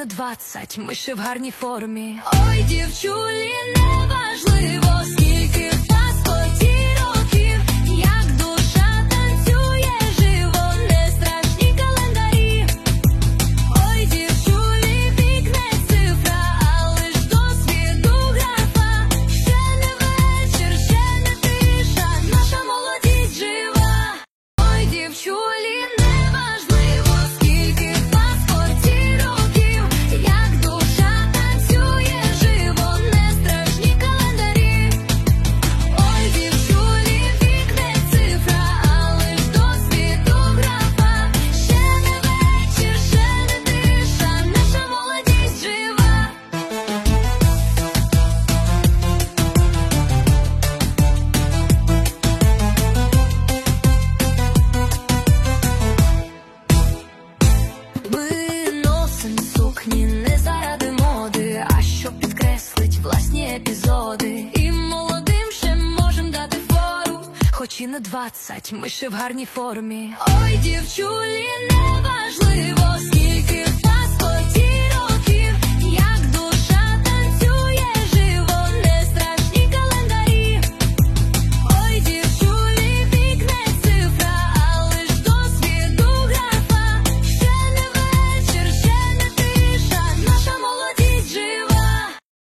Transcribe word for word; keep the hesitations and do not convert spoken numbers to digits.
на двадцять, ми ще в гарній формі. Ой, дівчулі, неважливо, скільки в паспорті років, як душа танцює живо, не страшні календарі. Ой, дівчулі, вік не цифра, а лиш досвіду графа. Ще не вечір, ще не тиша, наша молодість жива. Ой, дівчулі, неважливо, скільки в паспорті років, як душа танцює живо, не страшні календарі. Ой, дівчулі, вік не цифра, а лиш досвіду графа. Ще не вечір, ще не тиша, наша молодість жива. Ми носим сукні не заради моди, а щоб підкреслить власні епізоди. І молодим ще можем дати фору, хоч і на двадцять, ми ще в гарній формі. Ой, дівчулі, неважливо, скільки